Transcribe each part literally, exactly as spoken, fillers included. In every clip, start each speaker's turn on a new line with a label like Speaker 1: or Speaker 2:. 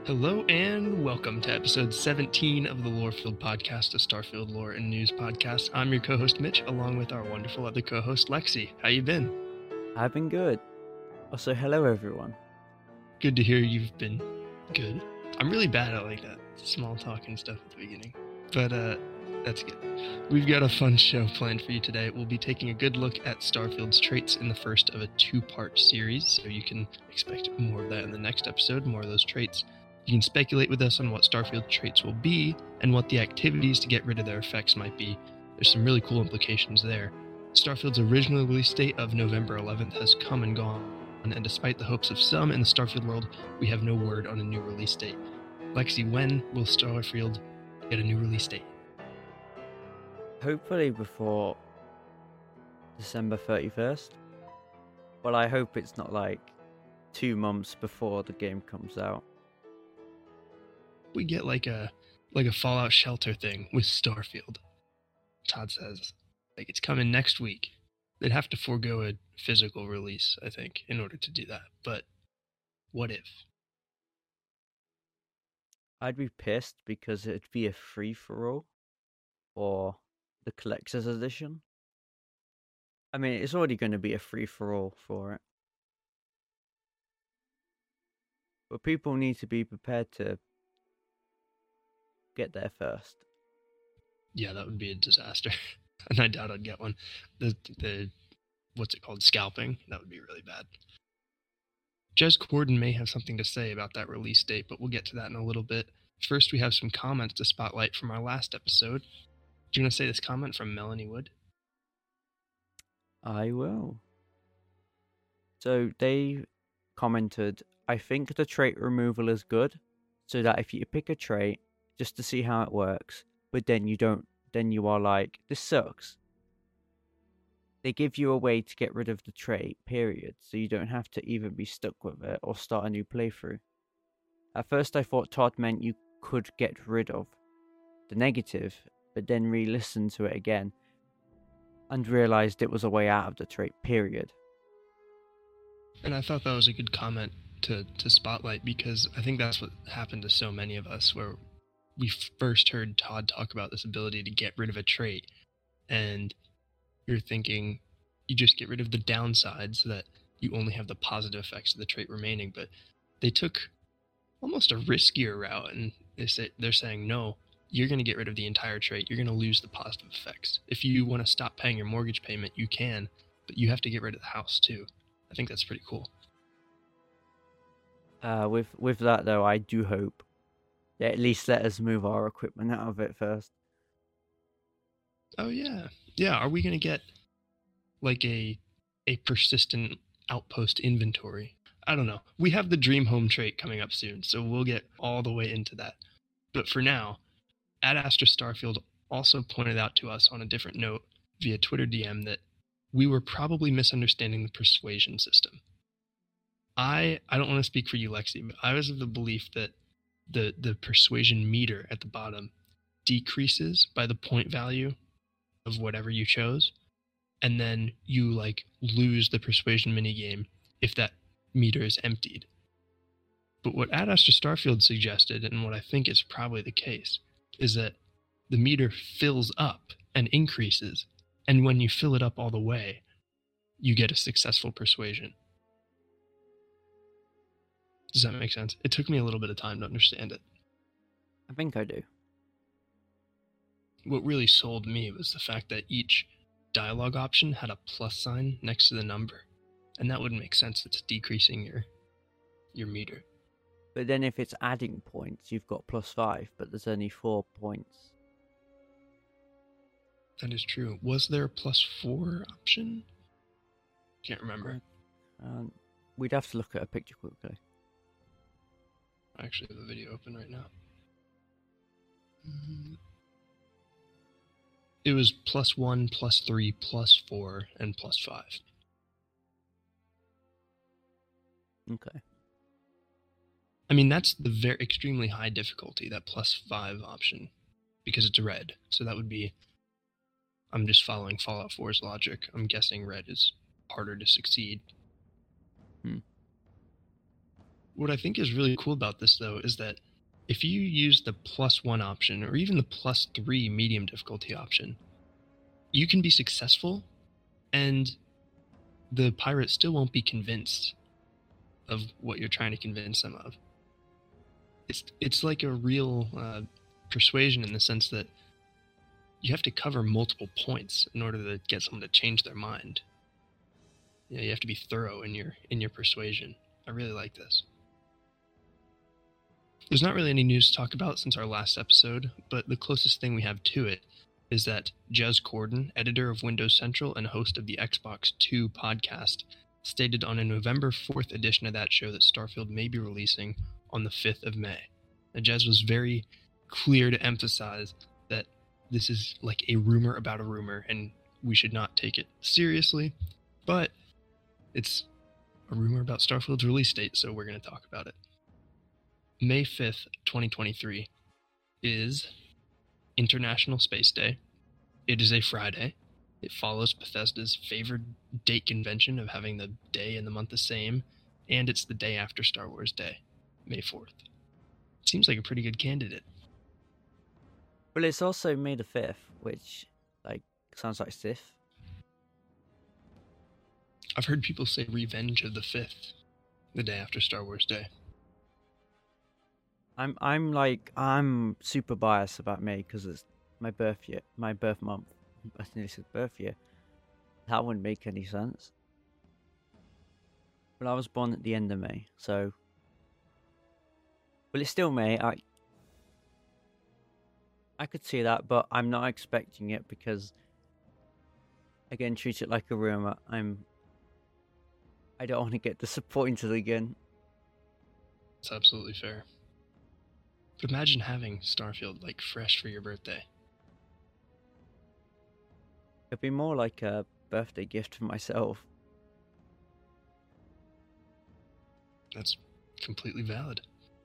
Speaker 1: Hello and welcome to episode seventeen of the Lorefield podcast, a Starfield lore and news podcast. I'm your co-host Mitch, along with our wonderful other co-host Lexi. How you been?
Speaker 2: I've been good. Also, hello everyone.
Speaker 1: Good to hear you've been good. I'm really bad at like that small talk and stuff at the beginning, but uh, that's good. We've got a fun show planned for you today. We'll be taking a good look at Starfield's traits in the first of a two-part series, so you can expect more of that in the next episode, more of those traits. You can speculate with us on what Starfield traits will be and what the activities to get rid of their effects might be. There's some really cool implications there. Starfield's original release date of November eleventh has come and gone, and despite the hopes of some in the Starfield world, we have no word on a new release date. Lexi, when will Starfield get a new release date?
Speaker 2: Hopefully before December thirty-first. Well, I hope it's not like two months before the game comes out.
Speaker 1: We get like a like a Fallout Shelter thing with Starfield. Todd says, like, it's coming next week. They'd have to forego a physical release, I think, in order to do that. But what if?
Speaker 2: I'd be pissed because it'd be a free-for-all or the collector's edition. I mean, it's already going to be a free-for-all for it. But people need to be prepared to get there first.
Speaker 1: Yeah, that would be a disaster. And I doubt I'd get one. The, the what's it called? Scalping? That would be really bad. Jez Corden may have something to say about that release date, but we'll get to that in a little bit. First, we have some comments to spotlight from our last episode. Do you want to say this comment from Melanie Wood?
Speaker 2: I will. So they commented, I think the trait removal is good, so that if you pick a trait just to see how it works, but then you don't, then you are like, this sucks. They give you a way to get rid of the trait, period, so you don't have to either be stuck with it or start a new playthrough. At first I thought Todd meant you could get rid of the negative, but then re-listened to it again and realised it was a way out of the trait, period.
Speaker 1: And I thought that was a good comment to, to spotlight, because I think that's what happened to so many of us, where we first heard Todd talk about this ability to get rid of a trait, and you're thinking you just get rid of the downside so that you only have the positive effects of the trait remaining. But they took almost a riskier route, and they say, they're saying, no, you're going to get rid of the entire trait. You're going to lose the positive effects. If you want to stop paying your mortgage payment, you can, but you have to get rid of the house too. I think that's pretty cool.
Speaker 2: Uh, with with that though, I do hope they at least let us move our equipment out of it first.
Speaker 1: Oh yeah, yeah. Are we gonna get like a a persistent outpost inventory? I don't know. We have the Dream Home trait coming up soon, so we'll get all the way into that. But for now, Ad Astra Starfield also pointed out to us on a different note via Twitter D M that we were probably misunderstanding the persuasion system. I I don't want to speak for you, Lexi, but I was of the belief that the the persuasion meter at the bottom decreases by the point value of whatever you chose, and then you like lose the persuasion minigame if that meter is emptied. But what Ad Astra Starfield suggested, and what I think is probably the case, is that the meter fills up and increases, and when you fill it up all the way, you get a successful persuasion. Does that make sense? It took me a little bit of time to understand it.
Speaker 2: I think I do.
Speaker 1: What really sold me was the fact that each dialogue option had a plus sign next to the number, and that wouldn't make sense. It's decreasing your your meter.
Speaker 2: But then if it's adding points, you've got plus five, but there's only four points.
Speaker 1: That is true. Was there a plus four option? Can't remember.
Speaker 2: Um, we'd have to look at a picture quickly.
Speaker 1: I actually have the video open right now. It was plus one, plus three, plus four, and plus five.
Speaker 2: Okay.
Speaker 1: I mean, that's the very extremely high difficulty, that plus five option, because it's red. So that would be, I'm just following Fallout four's logic. I'm guessing red is harder to succeed.
Speaker 2: Hmm.
Speaker 1: what I think is really cool about this, though, is that if you use the plus one option or even the plus three medium difficulty option, you can be successful and the pirate still won't be convinced of what you're trying to convince them of. It's it's like a real uh, persuasion in the sense that you have to cover multiple points in order to get someone to change their mind. You know, you have to be thorough in your in your persuasion. I really like this. There's not really any news to talk about since our last episode, but the closest thing we have to it is that Jez Corden, editor of Windows Central and host of the Xbox two podcast, stated on a November fourth edition of that show that Starfield may be releasing on the fifth of May. Now, Jez was very clear to emphasize that this is like a rumor about a rumor, and we should not take it seriously, but it's a rumor about Starfield's release date, so we're going to talk about it. May fifth, twenty twenty-three is International Space Day. It is a Friday. It follows Bethesda's favored date convention of having the day and the month the same, and it's the day after Star Wars Day, May fourth. Seems like a pretty good candidate.
Speaker 2: Well, it's also May the fifth, which, like, sounds like Sith.
Speaker 1: I've heard people say Revenge of the fifth, the day after Star Wars Day.
Speaker 2: I'm I'm like I'm super biased about May because it's my birth year, my birth month. I nearly said birth year. That wouldn't make any sense. But I was born at the end of May, so. Well, it's still May. I I could see that, but I'm not expecting it because, again, treat it like a rumor. I'm. I don't want to get disappointed again.
Speaker 1: It's absolutely fair. But imagine having Starfield, like, fresh for your birthday.
Speaker 2: It'd be more like a birthday gift for myself.
Speaker 1: That's completely valid.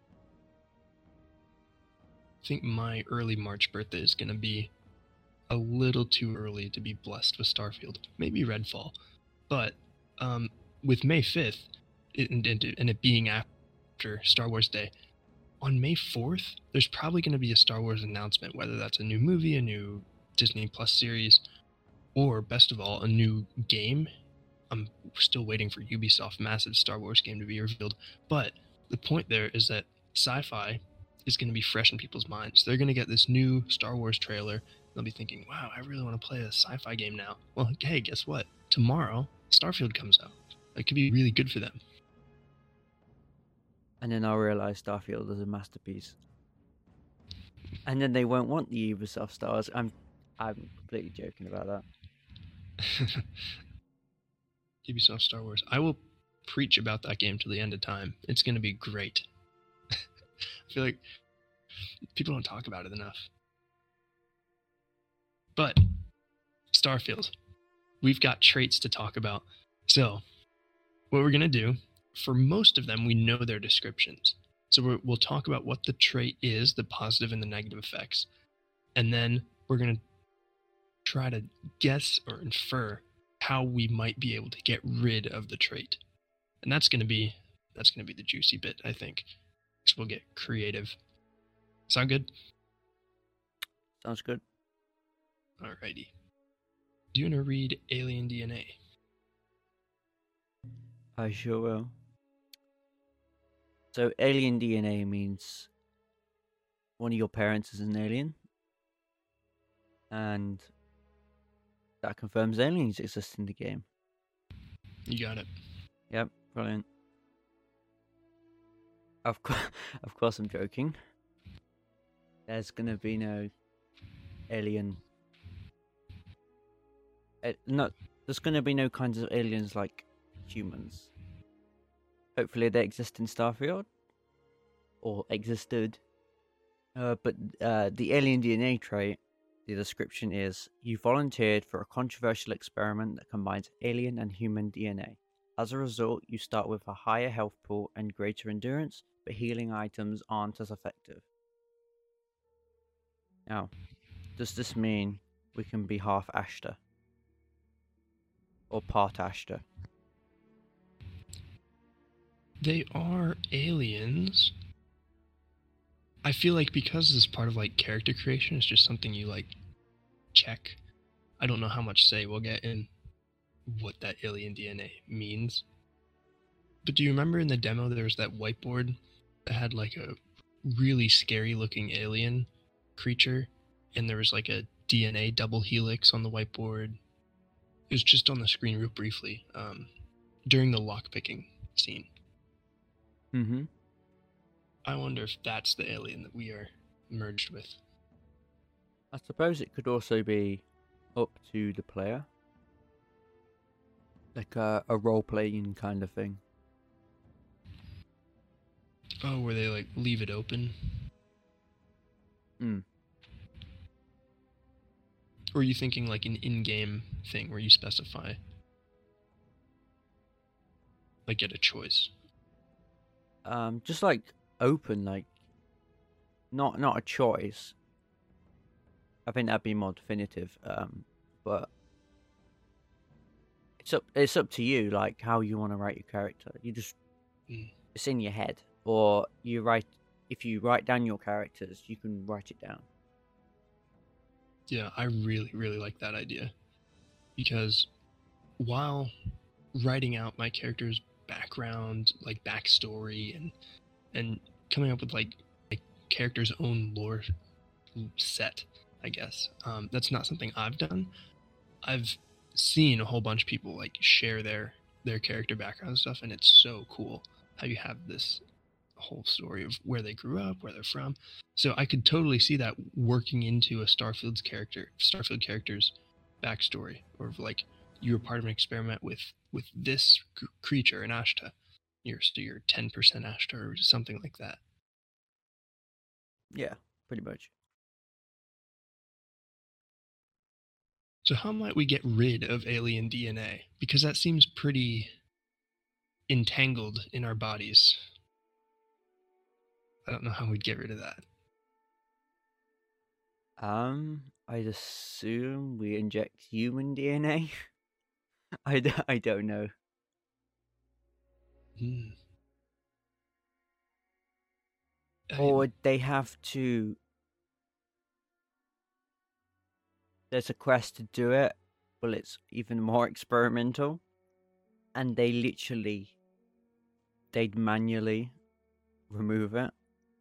Speaker 1: I think my early March birthday is going to be a little too early to be blessed with Starfield. Maybe Redfall. But um, with May fifth, it, and, and it being after Star Wars Day, on May fourth, there's probably going to be a Star Wars announcement, whether that's a new movie, a new Disney Plus series, or, best of all, a new game. I'm still waiting for Ubisoft's massive Star Wars game to be revealed. But the point there is that sci-fi is going to be fresh in people's minds. They're going to get this new Star Wars trailer. They'll be thinking, wow, I really want to play a sci-fi game now. Well, hey, guess what? Tomorrow, Starfield comes out. It could be really good for them.
Speaker 2: And then I'll realise Starfield is a masterpiece. And then they won't want the Ubisoft stars. I'm I'm completely joking about that.
Speaker 1: Ubisoft Star Wars. I will preach about that game till the end of time. It's going to be great. I feel like people don't talk about it enough. But Starfield. We've got traits to talk about. So, what we're going to do, for most of them, we know their descriptions. So we're, we'll talk about what the trait is, the positive and the negative effects. And then we're going to try to guess or infer how we might be able to get rid of the trait. And that's going to be that's going to be the juicy bit, I think. So we'll get creative. Sound good?
Speaker 2: Sounds good.
Speaker 1: Alrighty. Do you want to read Alien D N A?
Speaker 2: I sure will. So, alien D N A means one of your parents is an alien. And that confirms aliens exist in the game.
Speaker 1: You got it.
Speaker 2: Yep, brilliant. Of course, of course I'm joking. There's gonna be no alien... Uh, no, there's gonna be no kinds of aliens like humans. Hopefully they exist in Starfield. Or existed. Uh, but uh, the alien D N A trait, the description is, you volunteered for a controversial experiment that combines alien and human D N A. As a result, you start with a higher health pool and greater endurance, but healing items aren't as effective. Now, does this mean we can be half Ashtar? Or part Ashtar?
Speaker 1: They are aliens. I feel like because this is part of like character creation, it's just something you like check. I don't know how much say we'll get in what that alien D N A means. But do you remember in the demo there was that whiteboard that had like a really scary looking alien creature, and there was like a D N A double helix on the whiteboard? It was just on the screen real briefly um, during the lockpicking scene.
Speaker 2: Mm-hmm.
Speaker 1: I wonder if that's the alien that we are merged with.
Speaker 2: I suppose it could also be up to the player. Like a, a role-playing kind of thing.
Speaker 1: Oh, where they like leave it open?
Speaker 2: Hmm.
Speaker 1: Or are you thinking like an in-game thing where you specify, like, get a choice?
Speaker 2: Um, just like open, like not not a choice. I think that'd be more definitive. Um, but it's up it's up to you, like how you want to write your character. You just
Speaker 1: Mm.
Speaker 2: it's in your head, or you write. If you write down your characters, you can write it down.
Speaker 1: Yeah, I really, really like that idea. Because while writing out my character's background, like backstory, and and coming up with like a character's own lore set, I guess, um, that's not something I've done. I've seen a whole bunch of people like share their their character background stuff, and it's so cool how you have this whole story of where they grew up, where they're from. So I could totally see that working into a Starfield's character, Starfield character's backstory, or like you were part of an experiment with with this c- creature in Ashta. You're so you're ten percent Ashta or something like that.
Speaker 2: Yeah, pretty much.
Speaker 1: So how might we get rid of alien D N A? Because that seems pretty entangled in our bodies. I don't know how we'd get rid of that.
Speaker 2: Um, I'd assume we inject human D N A. I, d- I don't know.
Speaker 1: Hmm. I-
Speaker 2: Or they have to. There's a quest to do it, but it's even more experimental. And they literally. They'd manually remove it.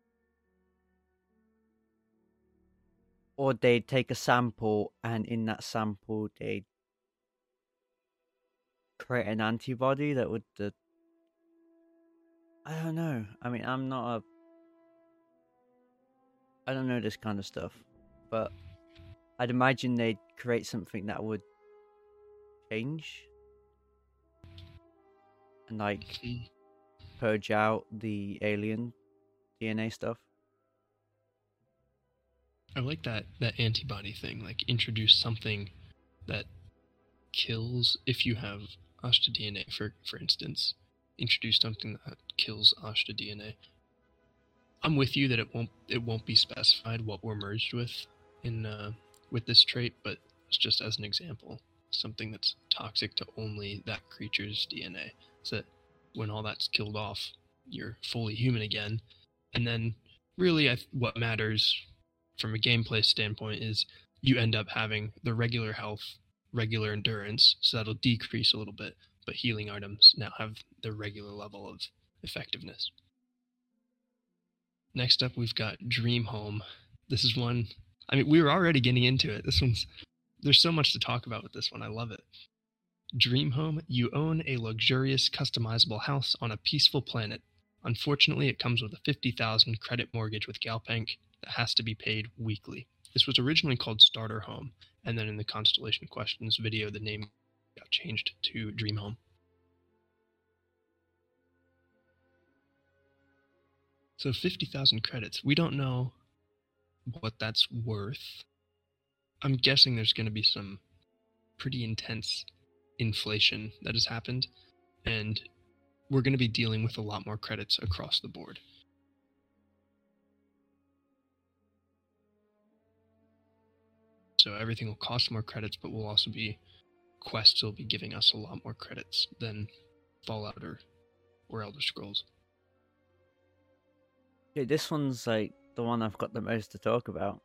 Speaker 2: Or they'd take a sample, and in that sample, they'd create an antibody that would. Uh, I don't know. I mean, I'm not a. I don't know this kind of stuff, but I'd imagine they'd create something that would change and like
Speaker 1: Hmm.
Speaker 2: purge out the alien D N A stuff.
Speaker 1: I like that that antibody thing. Like introduce something that kills if you have Ashta D N A. For for instance, introduce something that kills Ashta D N A. I'm with you that it won't it won't be specified what we're merged with in uh, with this trait, but it's just as an example, something that's toxic to only that creature's D N A. So that when all that's killed off, you're fully human again. And then, really, I, what matters from a gameplay standpoint is you end up having the regular health, regular endurance, so that'll decrease a little bit, but healing items now have the regular level of effectiveness. Next up, we've got Dream Home. This is one, I mean, we were already getting into it. This one's, there's so much to talk about with this one. I love it. Dream Home, you own a luxurious, customizable house on a peaceful planet. Unfortunately, it comes with a fifty thousand credit mortgage with Galbank that has to be paid weekly. This was originally called Starter Home, and then in the Constellation Questions video, the name got changed to Dream Home. So fifty thousand credits. We don't know what that's worth. I'm guessing there's going to be some pretty intense inflation that has happened, and we're going to be dealing with a lot more credits across the board. So everything will cost more credits, but will also be quests will be giving us a lot more credits than Fallout or or Elder Scrolls.
Speaker 2: Yeah, this one's like the one I've got the most to talk about.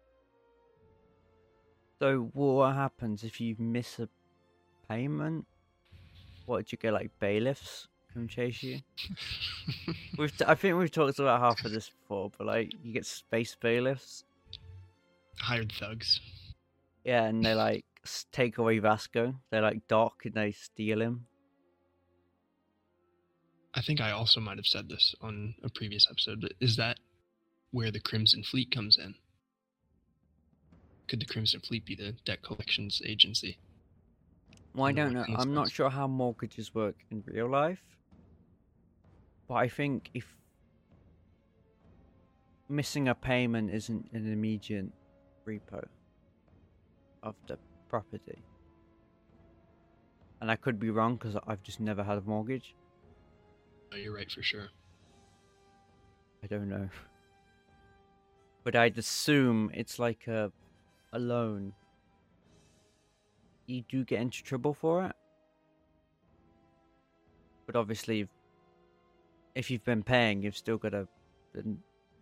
Speaker 2: So, what happens if you miss a payment? What do you get? Like bailiffs come chase you? We've t- I think we've talked about half of this before, but like you get space bailiffs.
Speaker 1: Hired thugs.
Speaker 2: Yeah, and they like s- take away Vasco. They like Doc and they steal him.
Speaker 1: I think I also might have said this on a previous episode, but is that where the Crimson Fleet comes in? Could the Crimson Fleet be the debt collections agency?
Speaker 2: Well, I
Speaker 1: in the
Speaker 2: don't know.
Speaker 1: Western
Speaker 2: I'm not
Speaker 1: Express?
Speaker 2: sure how mortgages work in real life, but I think if missing a payment isn't an immediate repo of the property, and I could be wrong because I've just never had a mortgage.
Speaker 1: Oh, you're right for sure.
Speaker 2: I don't know, but I'd assume it's like a a loan. You do get into trouble for it, but obviously, if, if you've been paying, you've still got to, you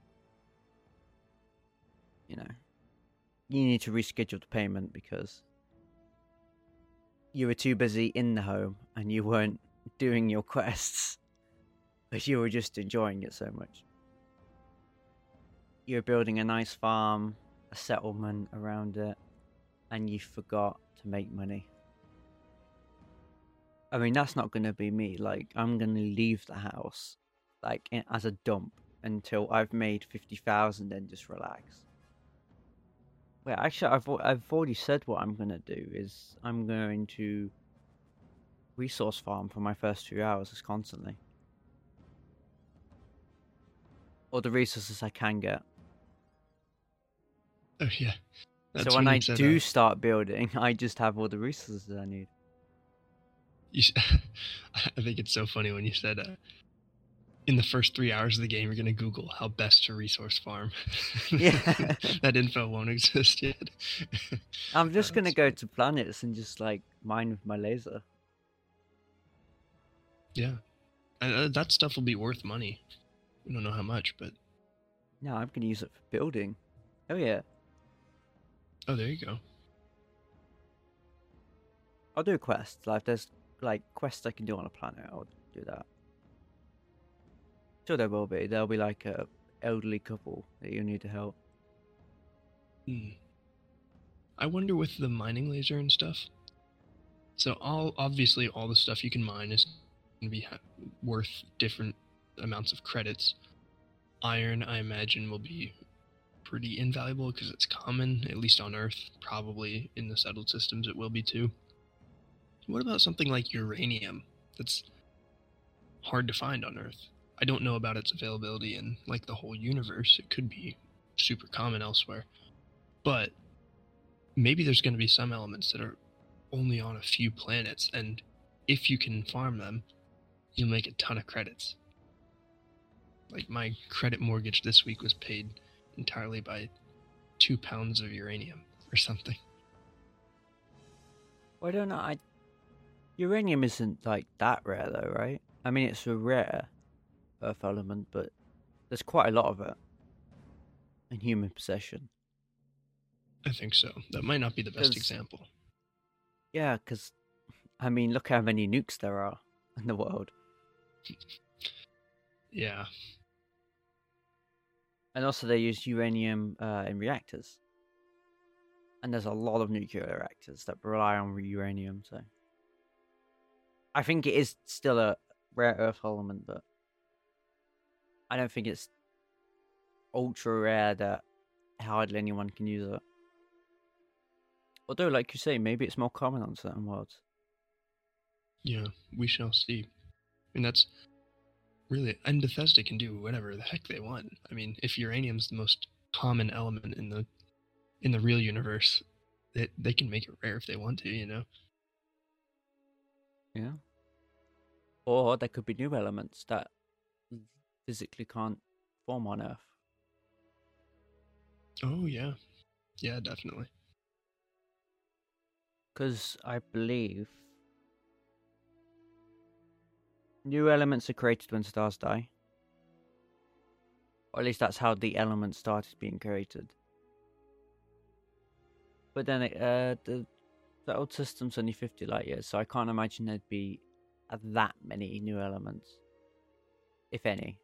Speaker 2: know, you need to reschedule the payment because you were too busy in the home and you weren't doing your quests, but you were just enjoying it so much. You were building a nice farm, a settlement around it, and you forgot to make money. I mean, that's not going to be me. Like, I'm going to leave the house, like, in, as a dump until I've made fifty thousand and just relax. Wait, actually, I've, al- I've already said what I'm going to do is I'm going to resource farm for my first few hours as constantly. Or the resources I can get.
Speaker 1: Oh yeah. That's
Speaker 2: So when
Speaker 1: you
Speaker 2: I
Speaker 1: said,
Speaker 2: do
Speaker 1: uh,
Speaker 2: start building, I just have all the resources I need.
Speaker 1: you, s- I think it's so funny when you said uh, in the first three hours of the game, you're gonna Google how best to resource farm.
Speaker 2: Yeah.
Speaker 1: That info won't exist yet.
Speaker 2: I'm just
Speaker 1: Uh,
Speaker 2: going to
Speaker 1: that's
Speaker 2: go
Speaker 1: funny.
Speaker 2: to planets and just, like, mine with my laser.
Speaker 1: Yeah, and, uh, that stuff will be worth money. We don't know how much, but
Speaker 2: No, I'm going to use it for building. Oh, yeah.
Speaker 1: oh, there you go.
Speaker 2: I'll do a quest. Like, there's, like, quests I can do on a planet. I'll do that. Sure there will be. There'll be, like, a elderly couple that you need to help.
Speaker 1: Hmm. I wonder with the mining laser and stuff. So all obviously all the stuff you can mine is going to be ha- worth different amounts of credits. Iron, I imagine, will be pretty invaluable because it's common, at least on Earth. Probably in the settled systems, it will be too. What about something like uranium? That's hard to find on Earth. I don't know about its availability in like the whole universe. It could be super common elsewhere, but maybe there's going to be some elements that are only on a few planets, and if you can farm them, you'll make a ton of credits. Like my credit mortgage this week was paid entirely by two pounds of uranium or something.
Speaker 2: Well, I don't know. I... Uranium isn't, like, that rare, though, right? I mean, it's a rare Earth element, but there's quite a lot of it in human possession.
Speaker 1: I think so. That might not be the best
Speaker 2: 'Cause-
Speaker 1: example.
Speaker 2: Yeah, because, I mean, look how many nukes there are in the world.
Speaker 1: Yeah.
Speaker 2: And also, they use uranium uh, in reactors. And there's a lot of nuclear reactors that rely on uranium, so. I think it is still a rare earth element, but I don't think it's ultra rare that hardly anyone can use it. Although, like you say, maybe it's more common on certain worlds.
Speaker 1: Yeah, we shall see. And that's really, and Bethesda can do whatever the heck they want. I mean, if uranium's the most common element in the in the real universe, they, they can make it rare if they want to, you know?
Speaker 2: Yeah. Or there could be new elements that physically can't form on Earth.
Speaker 1: Oh, yeah. Yeah, definitely.
Speaker 2: Because I believe New elements are created when stars die. Or at least that's how the elements started being created. But then it, uh, the, the old system's only fifty light years, so I can't imagine there'd be that many new elements. If any.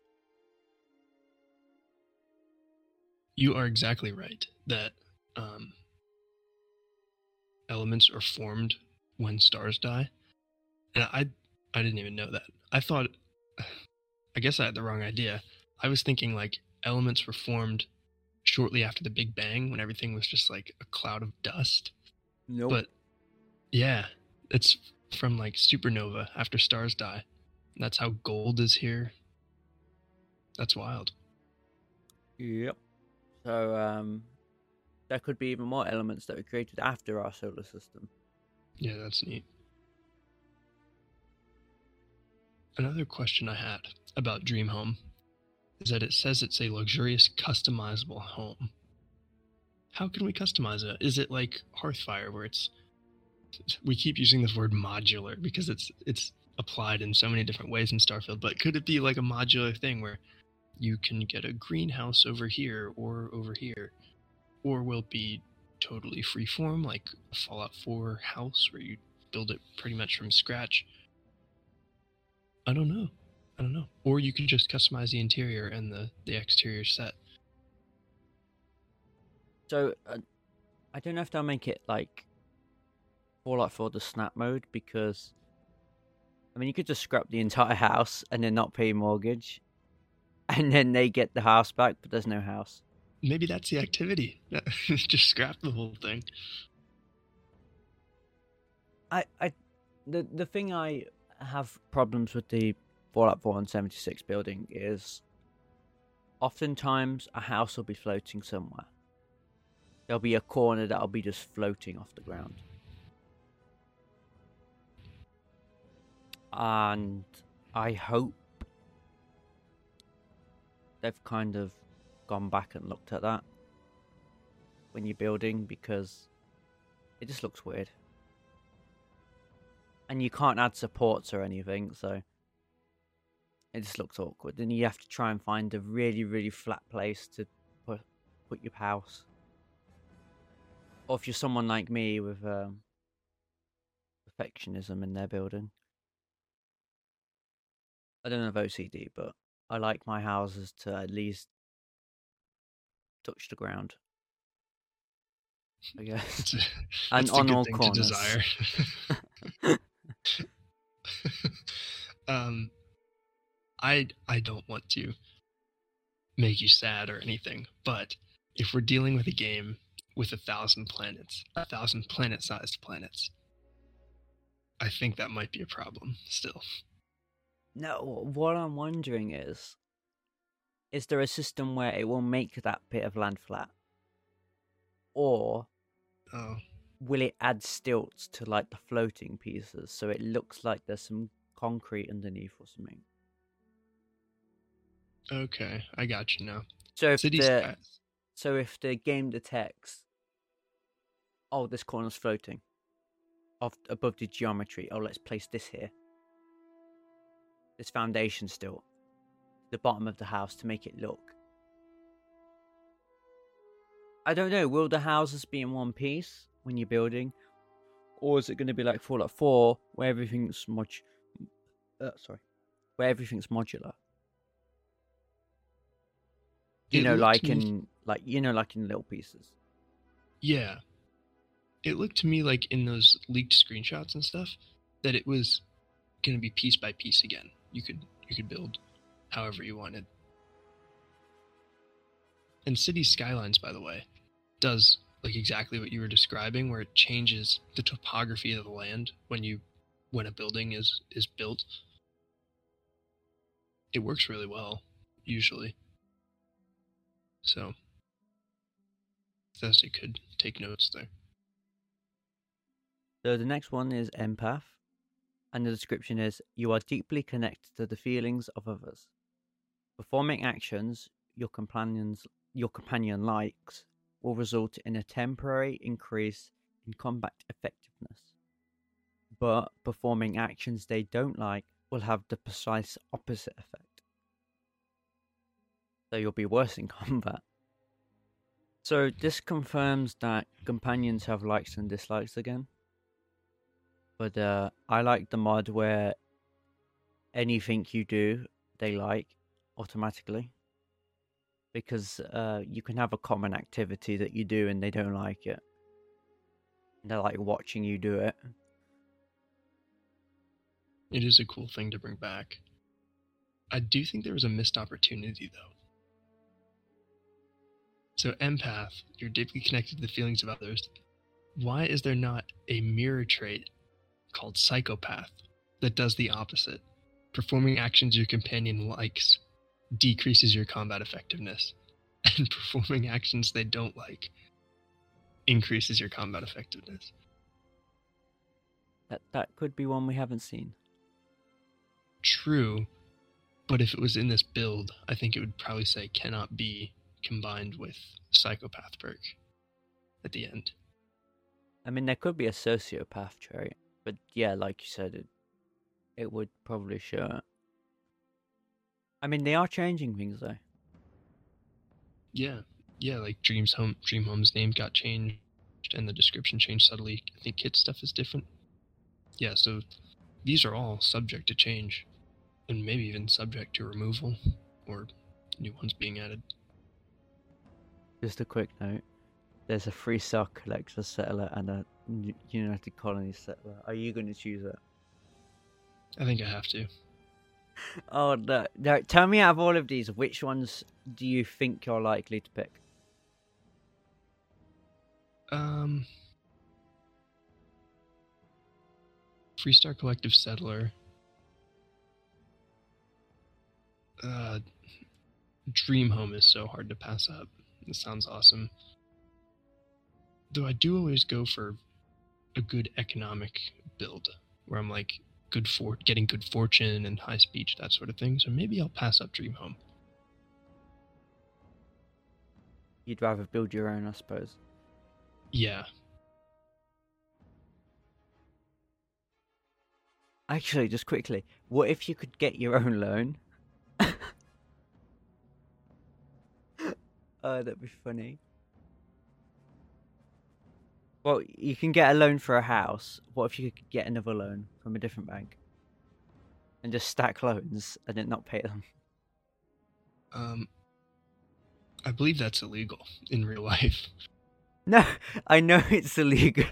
Speaker 1: You are exactly right that um, elements are formed when stars die. And I I didn't even know that. I thought, I guess I had the wrong idea. I was thinking like elements were formed shortly after the Big Bang when everything was just like a cloud of dust.
Speaker 2: Nope.
Speaker 1: But yeah, it's from like supernova after stars die. That's how gold is here. That's wild.
Speaker 2: Yep. So um, there could be even more elements that were created after our solar system.
Speaker 1: Yeah, that's neat. Another question I had about Dream Home is that it says it's a luxurious, customizable home. How can we customize it? Is it like Hearthfire, where it's... We keep using this word modular because it's it's applied in so many different ways in Starfield, but could it be like a modular thing where you can get a greenhouse over here or over here? Or will it be totally freeform, like a Fallout four house where you build it pretty much from scratch? I don't know. I don't know. Or you can just customize the interior and the, the exterior set.
Speaker 2: So, uh, I don't know if they'll make it like Fallout four the snap mode, because, I mean, you could just scrap the entire house and then not pay a mortgage, and then they get the house back, but there's no house.
Speaker 1: Maybe that's the activity. Just scrap the whole thing.
Speaker 2: I, I, the the thing I have problems with the Fallout four and seventy-six building is oftentimes a house will be floating somewhere. There'll be a corner that'll be just floating off the ground. And I hope they've kind of gone back and looked at that when you're building, because it just looks weird. And you can't add supports or anything, so it just looks awkward. Then you have to try and find a really, really flat place to put put your house. Or if you're someone like me with um, perfectionism in their building. I don't have O C D, but I like my houses to at least touch the ground, I guess.
Speaker 1: It's a,
Speaker 2: And
Speaker 1: it's a
Speaker 2: on
Speaker 1: good
Speaker 2: all
Speaker 1: thing
Speaker 2: corners.
Speaker 1: to desire. um, I I don't want to make you sad or anything, but if we're dealing with a game with a thousand planets, a thousand planet-sized planets, I think that might be a problem still.
Speaker 2: No, what I'm wondering is, is there a system where it will make that bit of land flat? Or
Speaker 1: Oh,
Speaker 2: will it add stilts to like the floating pieces so it looks like there's some concrete underneath or something?
Speaker 1: okay, I got you now.
Speaker 2: So if
Speaker 1: City
Speaker 2: the
Speaker 1: skies.
Speaker 2: so if the game detects, oh, this corner's floating off above the geometry, oh, let's place this here. This foundation still, the bottom of the house, to make it look. I don't know, will the houses be in one piece when you're building? Or is it going to be like Fallout four, where everything's mod- uh, sorry, where everything's modular? You
Speaker 1: It
Speaker 2: know,
Speaker 1: looked
Speaker 2: like
Speaker 1: to me-
Speaker 2: in like you know, like in little pieces.
Speaker 1: Yeah. It looked to me like in those leaked screenshots and stuff that it was going to be piece by piece again. You could you could build however you wanted. And City Skylines, by the way, does like exactly what you were describing, where it changes the topography of the land when you when a building is is built. It works really well, usually. So, Bethesda could take notes there.
Speaker 2: So the next one is Empath, and the description is: you are deeply connected to the feelings of others. Performing actions your companions your companion likes will result in a temporary increase in combat effectiveness. But performing actions they don't like will have the precise opposite effect. So you'll be worse in combat. So this confirms that companions have likes and dislikes again. But uh, I like the mod where anything you do, they like automatically. Because uh, you can have a common activity that you do and they don't like it. They're like watching you do it.
Speaker 1: It is a cool thing to bring back. I do think there was a missed opportunity, though. So, empath, you're deeply connected to the feelings of others. Why is there not a mirror trait called psychopath that does the opposite? Performing actions your companion likes decreases your combat effectiveness, and performing actions they don't like increases your combat effectiveness.
Speaker 2: That that could be one we haven't seen.
Speaker 1: True, but if it was in this build, I think it would probably say cannot be combined with psychopath perk at the end.
Speaker 2: I mean, there could be a sociopath trait, but yeah, like you said, it it would probably show it. I mean, they are changing things though.
Speaker 1: Yeah, yeah, like Dream's home, Dream Home's name got changed, and the description changed subtly. I think Kit's stuff is different. Yeah, so these are all subject to change, and maybe even subject to removal, or new ones being added.
Speaker 2: Just a quick note. There's a free Star Collector settler and a United Colony settler. Are you going to choose it?
Speaker 1: I think I have to.
Speaker 2: Oh, no, no. Tell me, out of all of these, which ones do you think you're likely to pick?
Speaker 1: Um, Freestar Collective Settler. Uh, Dream Home is so hard to pass up. This sounds awesome. Though I do always go for a good economic build, where I'm like good for getting good fortune and high speech, that sort of thing. So maybe I'll pass up Dream Home.
Speaker 2: You'd rather build your own, I suppose.
Speaker 1: Yeah.
Speaker 2: Actually, just quickly, what if you could get your own loan? Oh, that'd be funny. Well, you can get a loan for a house. What if you could get another loan from a different bank? And just stack loans and then not pay them?
Speaker 1: Um, I believe that's illegal in real life.
Speaker 2: No, I know it's illegal.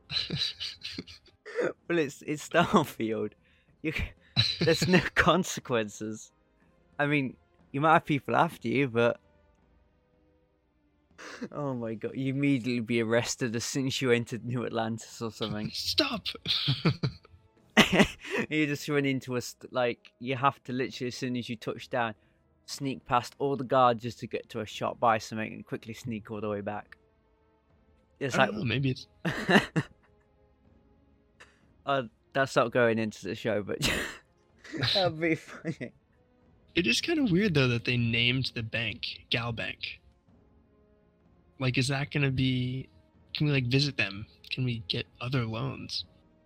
Speaker 2: Well, it's it's Starfield. You, there's no consequences. I mean, you might have people after you, but oh my god, you immediately be arrested as soon as you entered New Atlantis or something.
Speaker 1: Stop!
Speaker 2: You just run into a st- like you have to literally, as soon as you touch down, sneak past all the guards just to get to a shop, buy something, and quickly sneak all the way back. It's
Speaker 1: I
Speaker 2: like
Speaker 1: don't know, maybe it's
Speaker 2: uh, that's not going into the show, but that'd be funny.
Speaker 1: It is kind of weird though that they named the bank Gal Bank. Like, is that gonna be? Can we like visit them? Can we get other loans?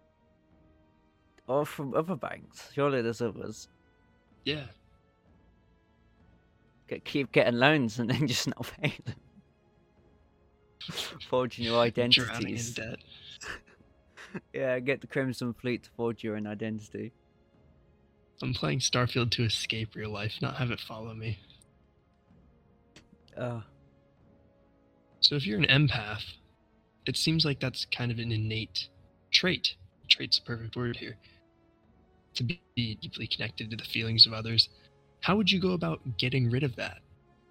Speaker 2: Or from other banks? Surely there's others.
Speaker 1: Yeah.
Speaker 2: Get, keep getting loans and then just not pay them. Forge new identities.
Speaker 1: Drowning in debt.
Speaker 2: Yeah, get the Crimson Fleet to forge your own identity.
Speaker 1: I'm playing Starfield to escape real life, not have it follow me.
Speaker 2: Uh,
Speaker 1: So if you're an empath, it seems like that's kind of an innate trait. Trait's the perfect word here. To be deeply connected to the feelings of others. How would you go about getting rid of that?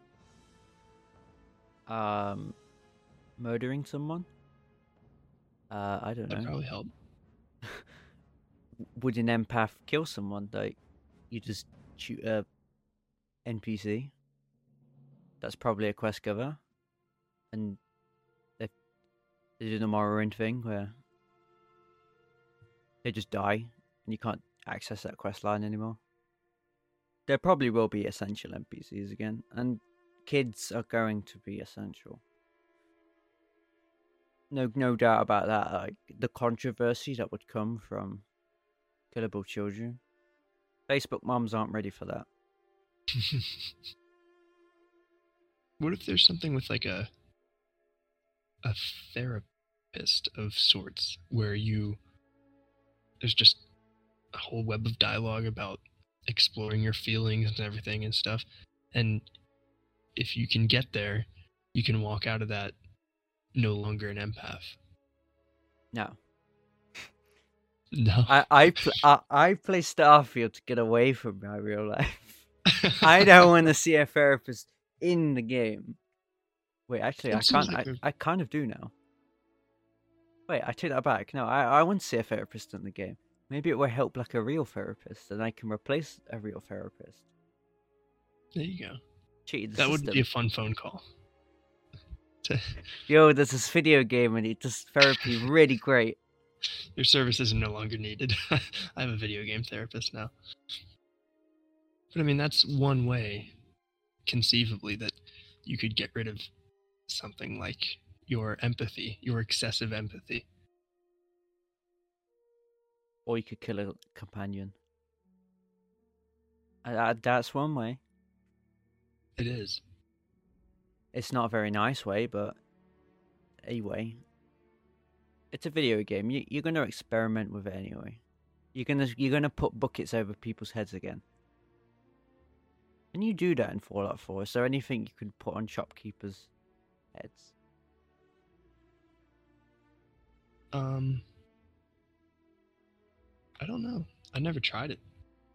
Speaker 2: um, murdering someone? Uh, I don't
Speaker 1: That'd
Speaker 2: know.
Speaker 1: probably help.
Speaker 2: Would an empath kill someone? Like, you just shoot a N P C? That's probably a quest giver. And they, they do the Morrowind thing where they just die and you can't access that quest line anymore. There probably will be essential N P Cs again, and kids are going to be essential. No, no doubt about that. Like the controversy that would come from killable children. Facebook moms aren't ready for that.
Speaker 1: What if there's something with like a a therapist of sorts where you there's just a whole web of dialogue about exploring your feelings and everything and stuff, and if you can get there, you can walk out of that no longer an empath.
Speaker 2: No.
Speaker 1: No.
Speaker 2: I I, pl- I I play Starfield to get away from my real life. I don't want to see a therapist in the game. Wait, actually,
Speaker 1: It
Speaker 2: I
Speaker 1: seems
Speaker 2: can't.
Speaker 1: like
Speaker 2: I,
Speaker 1: a-
Speaker 2: I kind of do now. Wait, I take that back. No, I, I want to see a therapist in the game. Maybe it will help like a real therapist, and I can replace a real therapist.
Speaker 1: There you go.
Speaker 2: Cheat the
Speaker 1: That would
Speaker 2: system.
Speaker 1: be a fun phone call. To-
Speaker 2: Yo, there's this video game and it does therapy really great.
Speaker 1: Your services are no longer needed. I have a video game therapist now. But I mean, that's one way, conceivably, that you could get rid of something like your empathy, your excessive empathy.
Speaker 2: Or you could kill a companion. Uh, uh, that's one way.
Speaker 1: It is.
Speaker 2: It's not a very nice way, but a way. It's a video game. You, you're gonna experiment with it anyway. You're gonna you're gonna put buckets over people's heads again. And you do that in Fallout four. Is there anything you could put on shopkeepers' heads?
Speaker 1: Um, I don't know. I never tried it.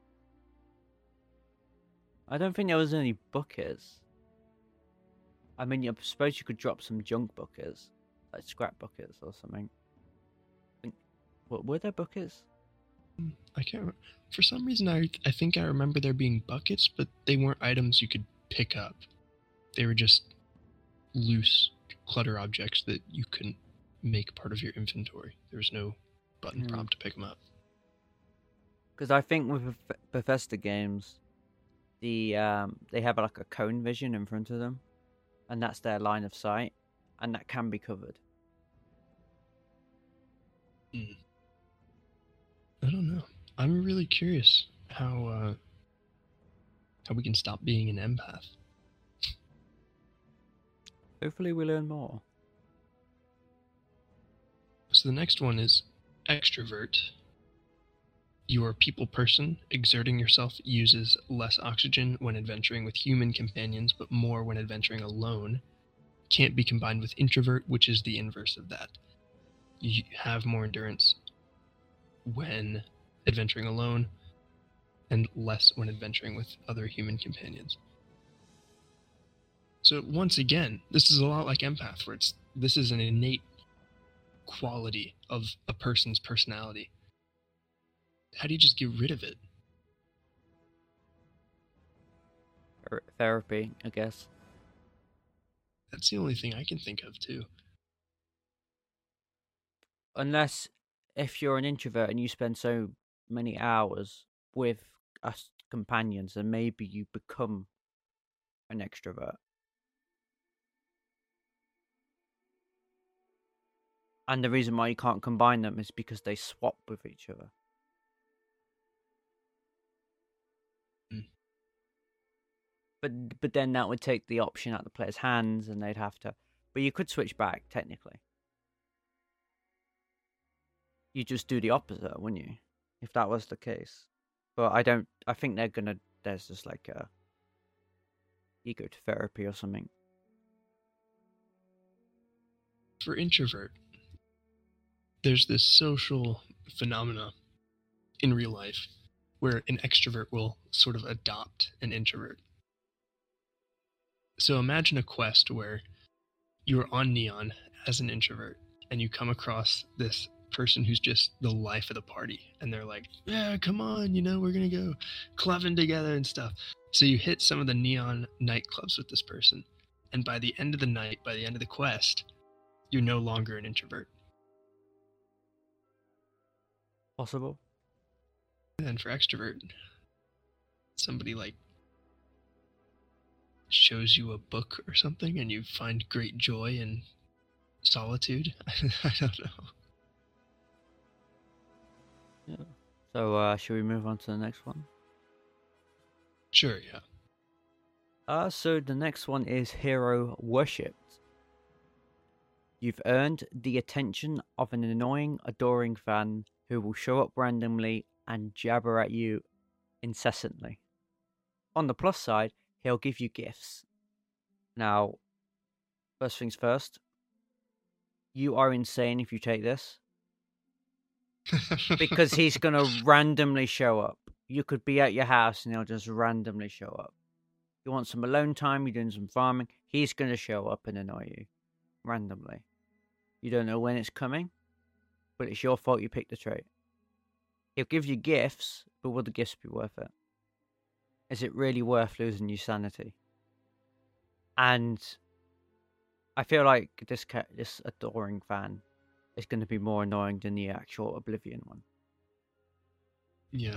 Speaker 2: I don't think there was any buckets. I mean, I suppose you could drop some junk buckets, like scrap buckets or something. Think- What were there buckets?
Speaker 1: I can't remember. For some reason, I I think I remember there being buckets, but they weren't items you could pick up. They were just loose clutter objects that you couldn't make part of your inventory. There was no button
Speaker 2: Hmm.
Speaker 1: prompt to pick them up.
Speaker 2: Because I think with Beth- Bethesda games, the um, they have like a cone vision in front of them, and that's their line of sight, and that can be covered.
Speaker 1: I don't know. I'm really curious how uh, how we can stop being an empath.
Speaker 2: Hopefully, we learn more.
Speaker 1: So the next one is extrovert. You are a people person. Exerting yourself uses less oxygen when adventuring with human companions, but more when adventuring alone. Can't be combined with introvert, which is the inverse of that. You have more endurance when adventuring alone, and less when adventuring with other human companions. So once again, this is a lot like empath, where it's this is an innate quality of a person's personality. How do you just get rid of it?
Speaker 2: Ther- Therapy, I guess.
Speaker 1: That's the only thing I can think of too.
Speaker 2: Unless if you're an introvert and you spend so many hours with us companions, then maybe you become an extrovert. And the reason why you can't combine them is because they swap with each other.
Speaker 1: Mm.
Speaker 2: But but then that would take the option out of the player's hands, and they'd have to. But you could switch back technically. You just do the opposite, wouldn't you? If that was the case. But I don't. I think they're gonna. There's just like a. You go to therapy or something.
Speaker 1: For introvert, there's this social phenomena in real life where an extrovert will sort of adopt an introvert. So imagine a quest where you're on Neon as an introvert and you come across this person who's just the life of the party, and they're like, yeah, come on, you know, we're gonna go clubbing together and stuff. So you hit some of the Neon nightclubs with this person, and by the end of the night, by the end of the quest, you're no longer an introvert.
Speaker 2: Possible.
Speaker 1: And then for extrovert, somebody like shows you a book or something and you find great joy in solitude. I don't know.
Speaker 2: Yeah. So uh, should we move on to the next one?
Speaker 1: Sure, yeah.
Speaker 2: Uh, so the next one is Hero Worshipped. You've earned the attention of an annoying, adoring fan who will show up randomly and jabber at you incessantly. On the plus side, he'll give you gifts. Now, first things first, you are insane if you take this. Because he's going to randomly show up. You could be at your house and he'll just randomly show up. You want some alone time, you're doing some farming, he's going to show up and annoy you. Randomly. You don't know when it's coming, but it's your fault you picked the trait. He'll give you gifts, but will the gifts be worth it? Is it really worth losing your sanity? And I feel like this ca- this adoring fan is going to be more annoying than the actual Oblivion one.
Speaker 1: Yeah.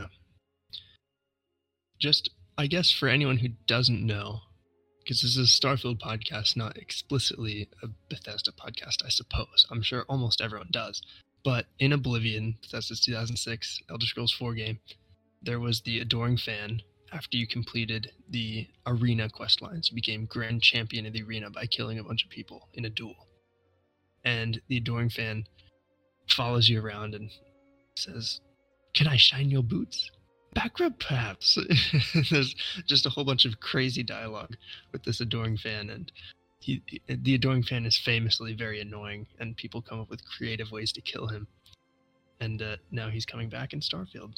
Speaker 1: Just, I guess for anyone who doesn't know, because this is a Starfield podcast, not explicitly a Bethesda podcast, I suppose. I'm sure almost everyone does. But in Oblivion, Bethesda's two thousand six Elder Scrolls four game, there was the Adoring Fan. After you completed the arena quest lines, you became Grand Champion of the arena by killing a bunch of people in a duel. And the Adoring Fan follows you around and says, "Can I shine your boots? Back rub, perhaps?" There's just a whole bunch of crazy dialogue with this Adoring Fan, and he, the Adoring Fan is famously very annoying, and people come up with creative ways to kill him. And uh, now he's coming back in Starfield.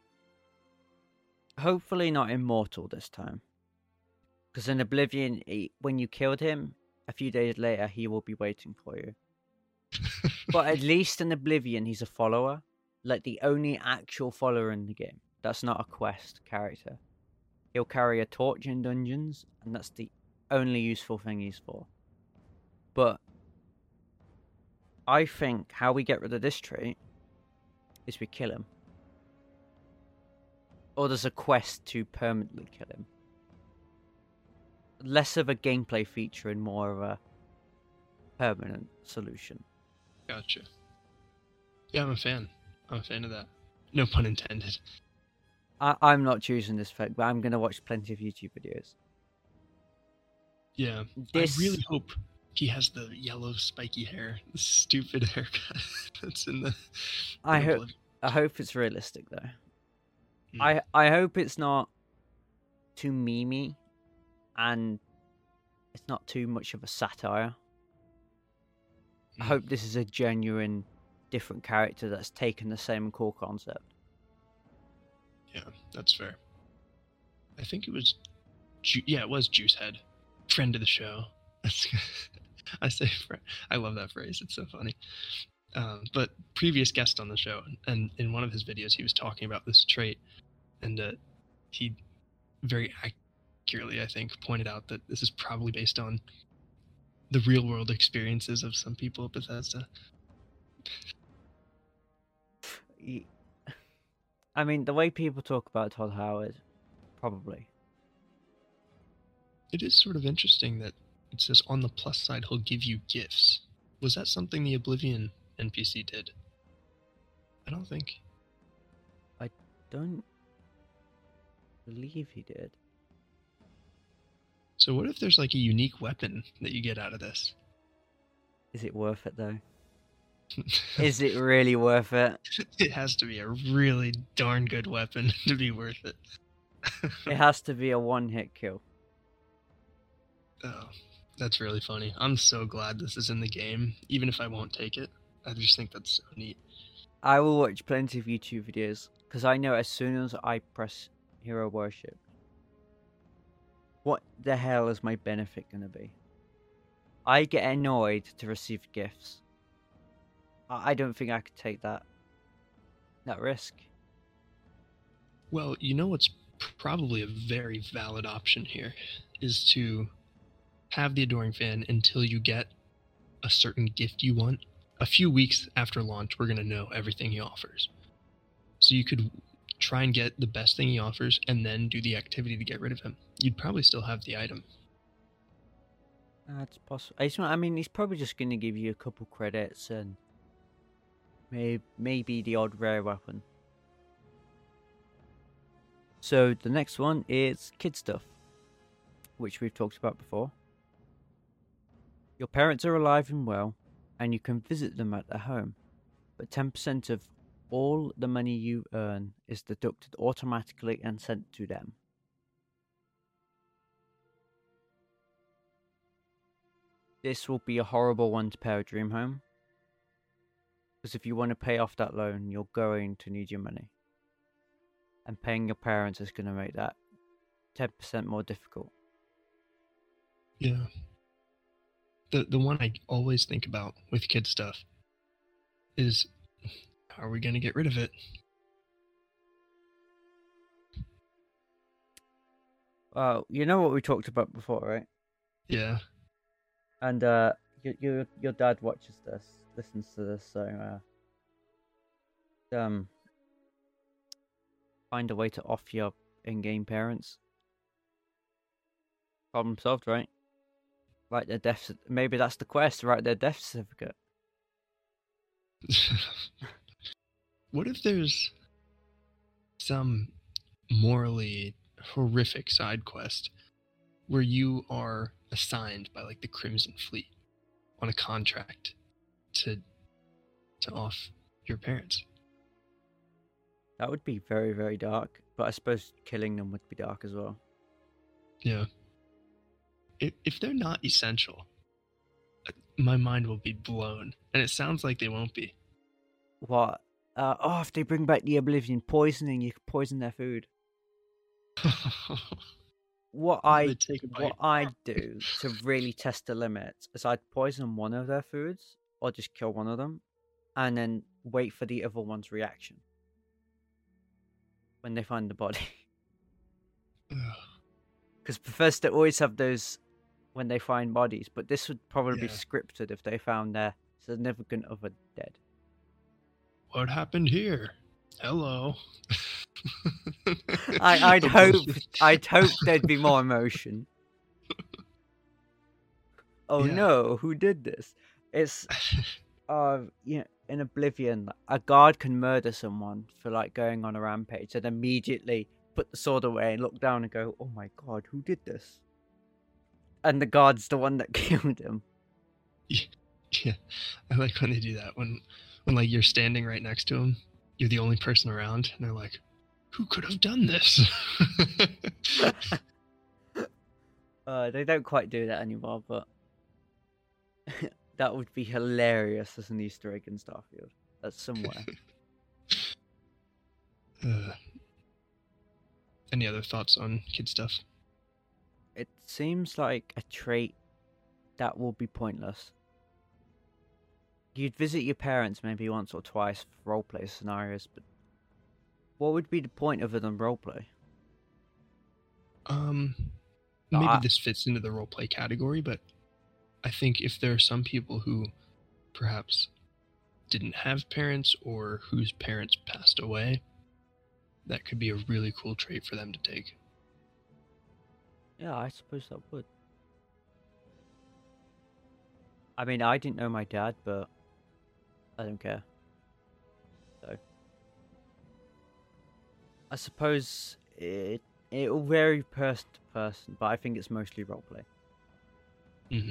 Speaker 2: Hopefully not immortal this time. Because in Oblivion, he, when you killed him, a few days later, he will be waiting for you. But at least in Oblivion, he's a follower. Like the only actual follower in the game. That's not a quest character. He'll carry a torch in dungeons, and that's the only useful thing he's for. But I think how we get rid of this trait is we kill him. Or there's a quest to permanently kill him. Less of a gameplay feature and more of a permanent solution.
Speaker 1: Gotcha. Yeah, I'm a fan. I'm a fan of that. No pun intended.
Speaker 2: I- I'm not choosing this fact, but I'm going to watch plenty of YouTube videos.
Speaker 1: Yeah.
Speaker 2: This...
Speaker 1: I really hope he has the yellow spiky hair. The stupid haircut that's in the...
Speaker 2: I hope, I hope it's realistic, though.
Speaker 1: Mm.
Speaker 2: I I hope it's not too memey and it's not too much of a satire. Mm. I hope this is a genuine, different character that's taken the same core concept.
Speaker 1: Yeah, that's fair. I think it was... Ju- yeah, it was Juicehead. Friend of the show. I say friend. I love that phrase. It's so funny. Um, but previous guest on the show, and in one of his videos, he was talking about this trait, and uh, he very accurately, I think, pointed out that this is probably based on the real-world experiences of some people at Bethesda.
Speaker 2: I mean, the way people talk about Todd Howard, probably.
Speaker 1: It is sort of interesting that it says on the plus side he'll give you gifts. Was that something the Oblivion N P C did? I don't think.
Speaker 2: I don't believe he did.
Speaker 1: So what if there's like a unique weapon that you get out of this?
Speaker 2: Is it worth it though? Is it really worth it?
Speaker 1: It has to be a really darn good weapon to be worth it.
Speaker 2: It has to be a one-hit kill.
Speaker 1: Oh, that's really funny. I'm so glad this is in the game, even if I won't take it. I just think that's so neat.
Speaker 2: I will watch plenty of YouTube videos, because I know as soon as I press Hero Worship, what the hell is my benefit going to be? I get annoyed to receive gifts. I don't think I could take that that risk.
Speaker 1: Well, you know what's probably a very valid option here is to have the Adoring Fan until you get a certain gift you want. A few weeks after launch, we're going to know everything he offers. So you could try and get the best thing he offers and then do the activity to get rid of him. You'd probably still have the item.
Speaker 2: That's possible. I mean, he's probably just going to give you a couple credits and maybe, maybe the odd rare weapon. So the next one is kid stuff, which we've talked about before. Your parents are alive and well, and you can visit them at their home, but ten percent of all the money you earn is deducted automatically and sent to them. This will be a horrible one to pay a dream home, because if you want to pay off that loan, you're going to need your money. And paying your parents is going to make that ten percent more difficult.
Speaker 1: Yeah. The the one I always think about with kid stuff is, how are we going to get rid of it?
Speaker 2: Well, you know what we talked about before, right?
Speaker 1: Yeah.
Speaker 2: And uh, your your your dad watches this, listens to this, so uh, um, find a way to off your in-game parents. Problem solved, right? Write their death. cer- Maybe that's the quest. Write their death certificate.
Speaker 1: What if there's some morally horrific side quest where you are assigned by like the Crimson Fleet on a contract to to off your parents?
Speaker 2: That would be very very dark. But I suppose killing them would be dark as well.
Speaker 1: Yeah. If if they're not essential, uh, my mind will be blown, and it sounds like they won't be.
Speaker 2: What? Uh, oh, if they bring back the Oblivion poisoning, you could poison their food. What
Speaker 1: They
Speaker 2: I
Speaker 1: take a bite.
Speaker 2: what I do to really test the limits is I'd poison one of their foods or just kill one of them, and then wait for the other one's reaction when they find the body.
Speaker 1: Ugh.
Speaker 2: Because Bethesda always have those when they find bodies, but this would probably be
Speaker 1: Yeah.
Speaker 2: scripted if they found their significant other dead.
Speaker 1: What happened here? Hello.
Speaker 2: I, I'd hope
Speaker 1: Emotion.
Speaker 2: I'd hope there'd be more emotion. Oh
Speaker 1: Yeah.
Speaker 2: no, who did this? It's uh you know, in Oblivion, a guard can murder someone for like going on a rampage and immediately put the sword away and look down and go, "Oh my god, who did this?" And the guard's the one that killed him.
Speaker 1: Yeah, I like when they do that. When, when like you're standing right next to them, you're the only person around, and they're like, "Who could have done this?"
Speaker 2: Uh, they don't quite do that anymore, but that would be hilarious as an Easter egg in Starfield. That's somewhere.
Speaker 1: uh, any other thoughts on kid stuff?
Speaker 2: It seems like a trait that will be pointless. You'd visit your parents maybe once or twice for roleplay scenarios, but what would be the point other than roleplay?
Speaker 1: Um,
Speaker 2: No,
Speaker 1: maybe
Speaker 2: I-
Speaker 1: this fits into the roleplay category, but I think if there are some people who perhaps didn't have parents or whose parents passed away, that could be a really cool trait for them to take.
Speaker 2: Yeah, I suppose that would. I mean, I didn't know my dad, but I don't care. So, I suppose it it will vary person to person, but I think it's mostly roleplay.
Speaker 1: Mm-hmm.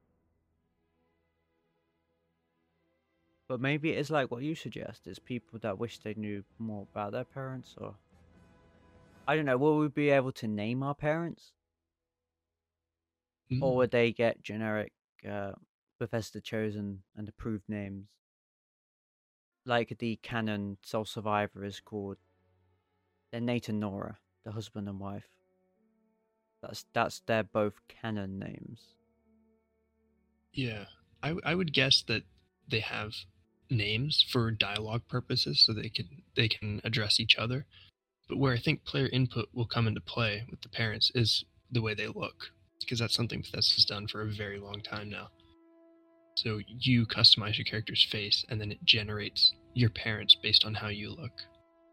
Speaker 2: But maybe it is like what you suggest. It's people that wish they knew more about their parents, or I don't know. Will we be able to name our parents, or would they get generic uh, Bethesda chosen and approved names? Like the canon Soul Survivor is called. They're Nate and Nora, the husband and wife. That's that's their both canon names.
Speaker 1: Yeah, I, I would guess that they have names for dialogue purposes, so they can they can address each other. But where I think player input will come into play with the parents is the way they look, because that's something Bethesda's done for a very long time now. So you customize your character's face, and then it generates your parents based on how you look.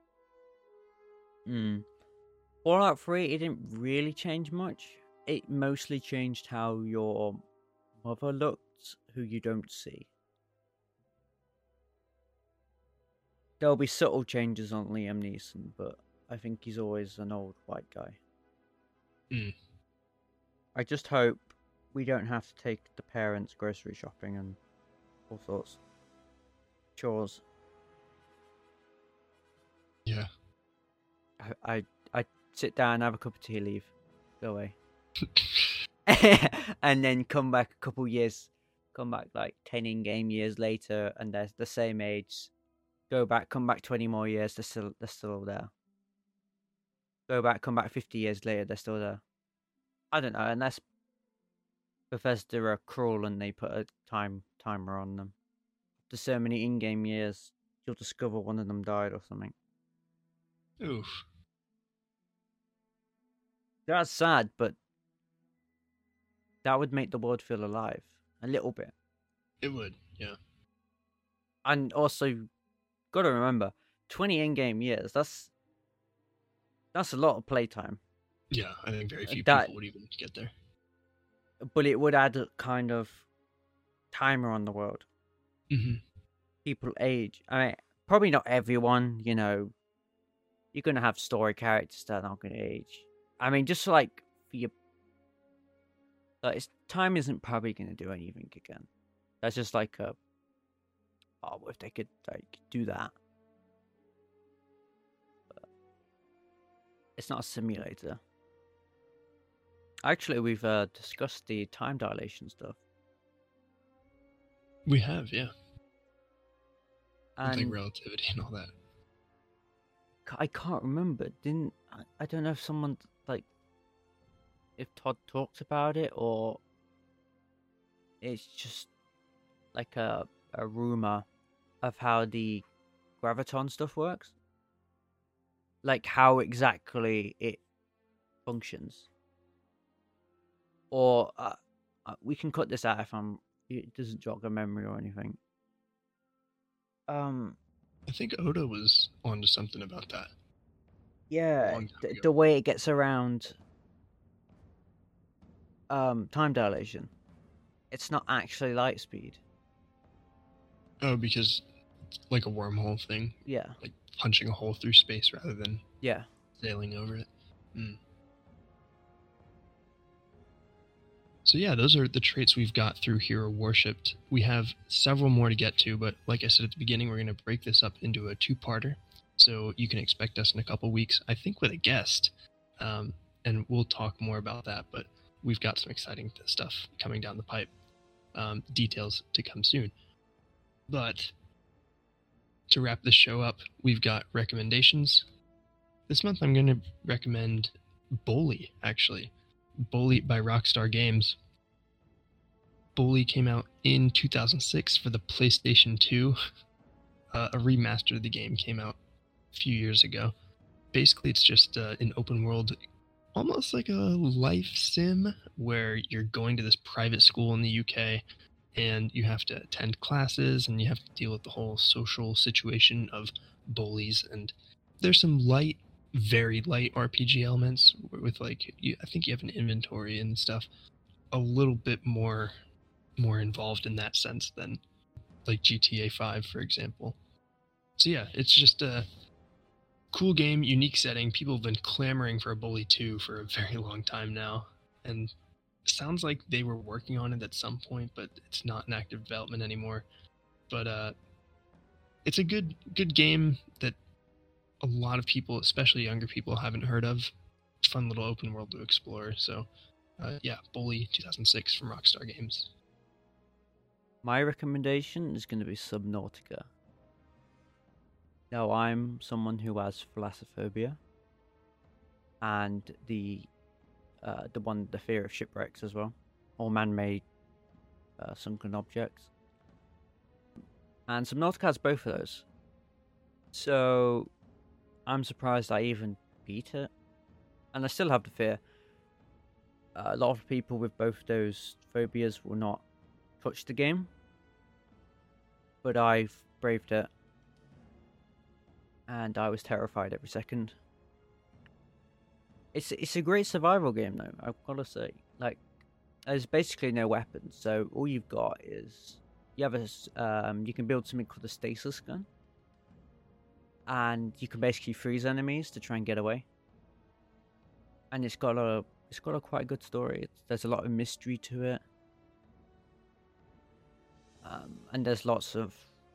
Speaker 2: Hmm. Fallout three, it didn't really change much. It mostly changed how your mother looked, who you don't see. There'll be subtle changes on Liam Neeson, but I think he's always an old white guy.
Speaker 1: Mm.
Speaker 2: I just hope we don't have to take the parents grocery shopping and all sorts chores.
Speaker 1: Yeah.
Speaker 2: I I I sit down, have a cup of tea, leave, go away, and then come back a couple years, come back like ten in-game years later, and they're the same age. Go back, come back twenty more years, they're still they're still there. Go back, come back fifty years later, they're still there. I don't know, unless Bethesda are cruel and they put a time timer on them. After so many in-game years, you'll discover one of them died or something.
Speaker 1: Oof.
Speaker 2: That's sad, but that would make the world feel alive a little bit.
Speaker 1: It would, yeah.
Speaker 2: And also, gotta remember, twenty in-game years. That's that's a lot of playtime.
Speaker 1: Yeah, I think very few
Speaker 2: That-
Speaker 1: people would even get there.
Speaker 2: But it would add a kind of timer on the world.
Speaker 1: Mm-hmm.
Speaker 2: People age. I mean, probably not everyone. You know, you're gonna have story characters that are not gonna age. I mean, just like for your, like, it's, time isn't probably gonna do anything again. That's just like a. Oh, if they could like do that. But it's not a simulator. Actually, we've uh, discussed the time dilation stuff.
Speaker 1: We have, yeah.
Speaker 2: And
Speaker 1: Like relativity and all that.
Speaker 2: I can't remember. Didn't I, I don't know if someone like if Todd talked about it or it's just like a a rumor of how the graviton stuff works. Like how exactly it functions. Or uh, uh, we can cut this out if I'm it doesn't jog a memory or anything. Um
Speaker 1: I think Oda was onto something about that.
Speaker 2: Yeah,
Speaker 1: Long time
Speaker 2: the,
Speaker 1: ago.
Speaker 2: the way it gets around um, time dilation, it's not actually light speed.
Speaker 1: Oh, because it's like a wormhole thing,
Speaker 2: Yeah,
Speaker 1: like punching a hole through space rather than
Speaker 2: yeah.
Speaker 1: sailing over it. Mm. So yeah, those are the traits we've got through Hero Worshipped. We have several more to get to, but like I said at the beginning, we're going to break this up into a two-parter. So you can expect us in a couple weeks, I think with a guest, um, and we'll talk more about that, but we've got some exciting stuff coming down the pipe. Um, details to come soon. But to wrap this show up, we've got recommendations. This month I'm going to recommend Bully, actually. Bully by Rockstar Games. Bully came out in two thousand six for the PlayStation two. Uh, a remaster of the game came out a few years ago. Basically, it's just uh, an open world, almost like a life sim, where you're going to this private school in the U K, and you have to attend classes, and you have to deal with the whole social situation of bullies. And there's some light, very light R P G elements with, like, you, I think you have an inventory and stuff. A little bit more, more involved in that sense than like G T A five, for example. So yeah, it's just a cool game, unique setting. People have been clamoring for a Bully two for a very long time now, and it sounds like they were working on it at some point, but it's not in active development anymore. But uh, it's a good good game that a lot of people, especially younger people, haven't heard of. Fun little open world to explore. So uh, yeah, Bully two thousand six from Rockstar Games.
Speaker 2: My recommendation is going to be Subnautica. Now, I'm someone who has thalassophobia, and the uh, the one the fear of shipwrecks as well, or man-made uh, sunken objects. And Subnautica has both of those. So I'm surprised I even beat it, and I still have the fear. Uh, a lot of people with both those phobias will not touch the game, but I've braved it, and I was terrified every second. It's it's a great survival game, though, I've got to say. Like, there's basically no weapons, so all you've got is you have a s- um you can build something called a stasis gun, and you can basically freeze enemies to try and get away. And it's got a it's got a quite good story. It's, there's a lot of mystery to it, um, and there's lots of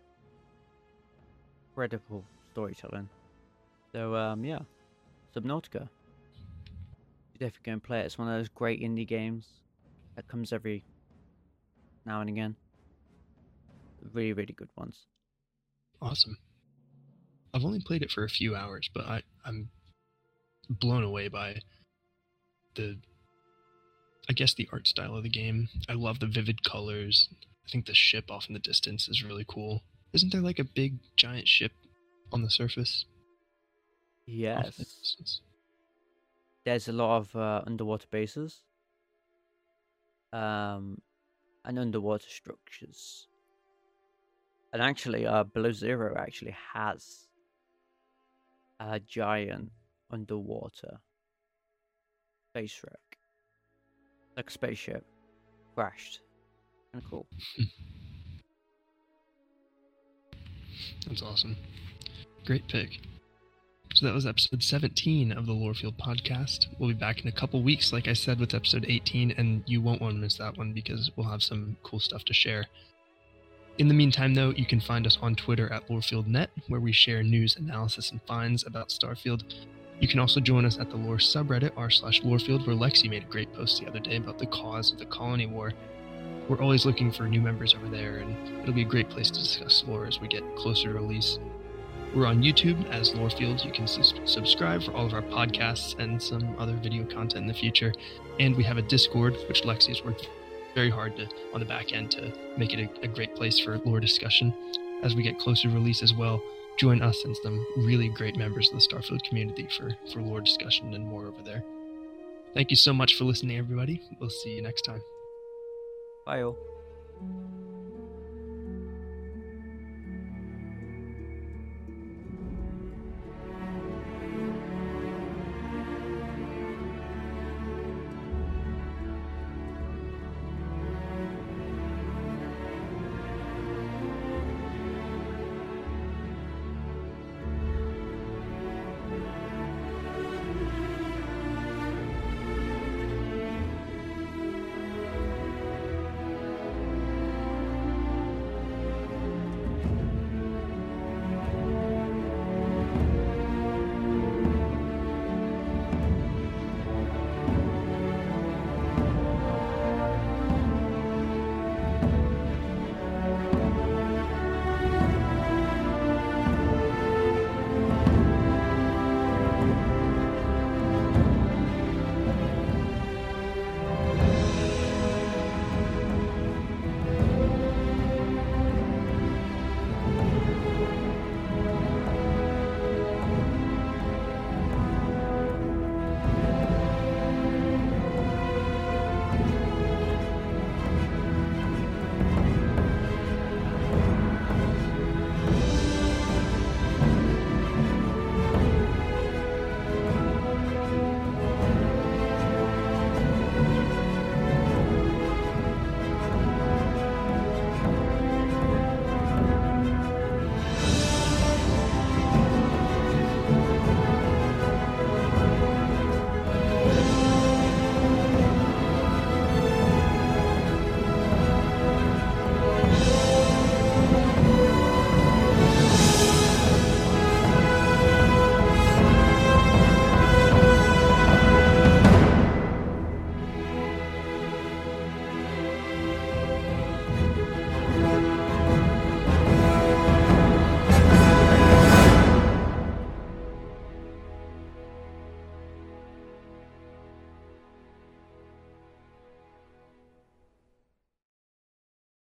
Speaker 2: credible storytelling. So um, yeah, Subnautica. You definitely go and play it. It's one of those great indie games that comes every now and again. Really, really good ones.
Speaker 1: Awesome. I've only played it for a few hours, but I, I'm blown away by the, I guess, the art style of the game. I love the vivid colors. I think the ship off in the distance is really cool. Isn't there like a big giant ship on the surface?
Speaker 2: Yes. The There's a lot of uh, underwater bases, um, and underwater structures. And actually, uh, Below Zero actually has a giant underwater space wreck, like a spaceship crashed. Kind of cool.
Speaker 1: That's awesome. Great pick. So that was episode seventeen of the Lorefield podcast. We'll be back in a couple weeks, like I said, with episode eighteen, and you won't want to miss that one because we'll have some cool stuff to share. In the meantime, though, you can find us on Twitter at LoreFieldNet, where we share news, analysis, and finds about Starfield. You can also join us at the Lore subreddit, r slash Lorefield, where Lexi made a great post the other day about the cause of the Colony War. We're always looking for new members over there, and it'll be a great place to discuss lore as we get closer to release. We're on YouTube as Lorefield. You can sus- subscribe for all of our podcasts and some other video content in the future. And we have a Discord, which Lexi has worked very hard to on the back end to make it a, a great place for lore discussion. As we get closer to release as well, join us and some really great members of the Starfield community for, for lore discussion and more over there. Thank you so much for listening, everybody. We'll see you next time.
Speaker 2: Bye all.